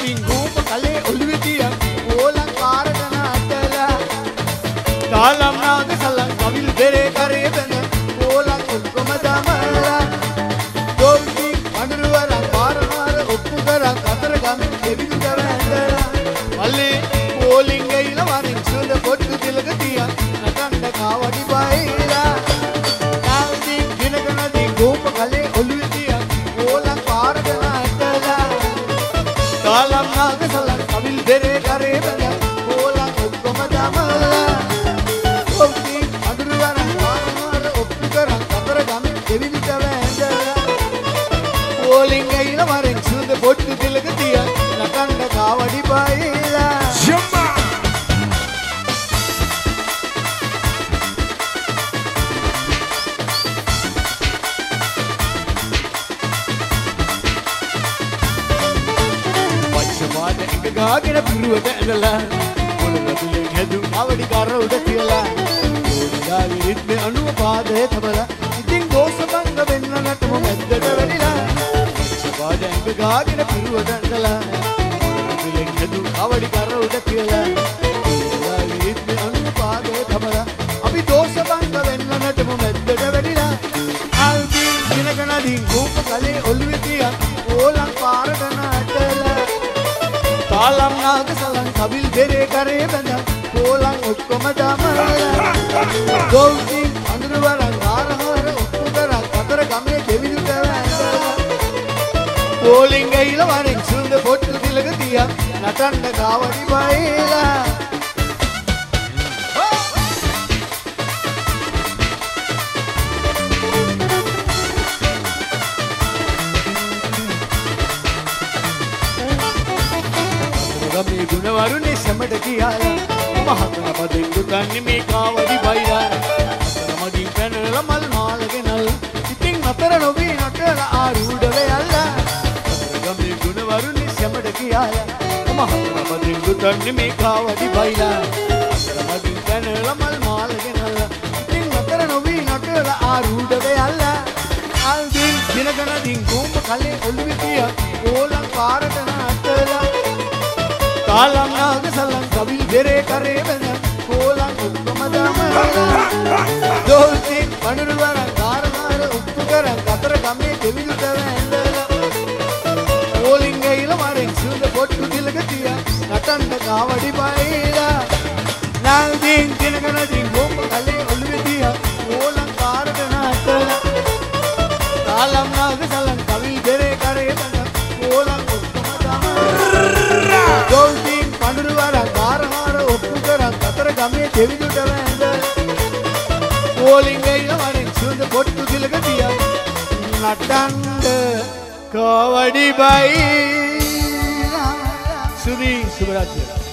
නදින් ගෝප කලේ ඔළුවේ තියන් ඕලං පාරට නාටලා තාලම් නාද සලන් කවිල් දෙරේ කරේ බඳ ඕලං ඔක්කොම දමලා දොල්ටි අඳුරවරන් පාරමාර ඔප්පු කරන් අතර ගමෙන් දෙවිදු දවැඳලා මල්ලේ පෝලිං ගයිලා වරින් සුඳ පොට්ටු තිලක තියන් නටන්න කාවඩි බයිලා නාදි දිනක නදින් ගෝප කලේ ඔළුවේ තියන් ඕලං පාරට නාටලා තාලම් නාද සලන් කවිල් දෙරේ කරේ බඳ ඕලං ඔක්කොම දමලා දොල්ටි අඳුරවරන් පාරමාර ඔප්පු කරන් අතර ගමෙන් දෙවිදු දවැඳලා පෝලිං ගයිලා වරින් සුඳ පොට්ටු තිලක තියන් නටන්න කාවඩි බයිලා ගාගෙන පිරුවට ඇඳලා පොළොවතුලින් හැදු අවඩි කර උඩ කියලා ඕනිදාගේ රිද්මේ අනුව පාදයේ තබලා ඉතින් ගෝසබංග වෙන්න නටම මැද්දට වැටිලා පාදයෙන් ගාගෙන පිරුවට ඇඳලා පොළොවතුලින් හැදු අවඩි කර උඩ කියලා ඕනිදාගේ රිද්මේ අනුව පාදයේ තබලා අපි දෝසබංග වෙන්න නටම මැද්දට වැටිලා ආල්දී දිනක නදින් ගෝප කලේ ඔළුවේ තියන් ඕලං පාරට නාටලා තාලම් නාද සලන් කවිල් දෙරේ කරේ බඳ ඕලං ඔක්කොම දමලා දොල්ටි අඳුරවරන් ආරහාර ඔක්කො කරන් අතර ගමේ දෙවිදුට වැඳලා පෝලිං ගයිලා වරින් සුන්ද පොට්ටු තිලක තියන් නටන්න කාවඩි බයිලා ගමේ ගුණවරුනේ සැමට කියලා මහතන පදෙන් දුකන්නේ මේ කාවඩි බයිලා අතර මගින් පැනලා මල් මාලගෙනල් ඉතින් අතර නොවී නටලා ආරූඪ වෙයල්ලා අතර ගමේ ගුණවරුනේ සැමට කියලා මහතන පදෙන් දුකන්නේ මේ කාවඩි බයිලා අතර මගින් පැනලා මල් මාලගෙනල් ඉතින් අතර නොවී නටලා ආරූඪ වෙයල්ලා ආල්දින් දිනකනදින් ගෝප කලේ ඔළුවේ තියන් ඕලං පාරට නාටලා තාලම් නාද සලන් කවිල් දෙරේ කරේ බඳ ඕලං ඔක්කොම දමලා දොල්ටි අඳුරවරන් ආරමාර ඔප්පු කරන් අතර ගමේ දෙවිදුට වැඳලා පෝලිං ගයිලා වරින් සුඳ පොට්ටු තිලක තියන් නටන්න කාවඩි බයිලා නාල්දින් දිනක නදින් ගෝප කලේ ඔළුවේ තියන් ඕලං පාරට නාටලා තාලම් නාද සලන් කවිල් දෙරේ කරේ බඳ ඕලං ඔක්කොම දමලා දොල්ටි අඳුරවරන් ආරහාර ඔප්පු කරන් අතර ගමේ දෙවිදුට වැඳලා පෝලිං ගයිලා වරින් සුඳ පොට්ටු තිලක තියන් නටන්න කාවඩි බයිලා සුදී සුබරාත්‍රිය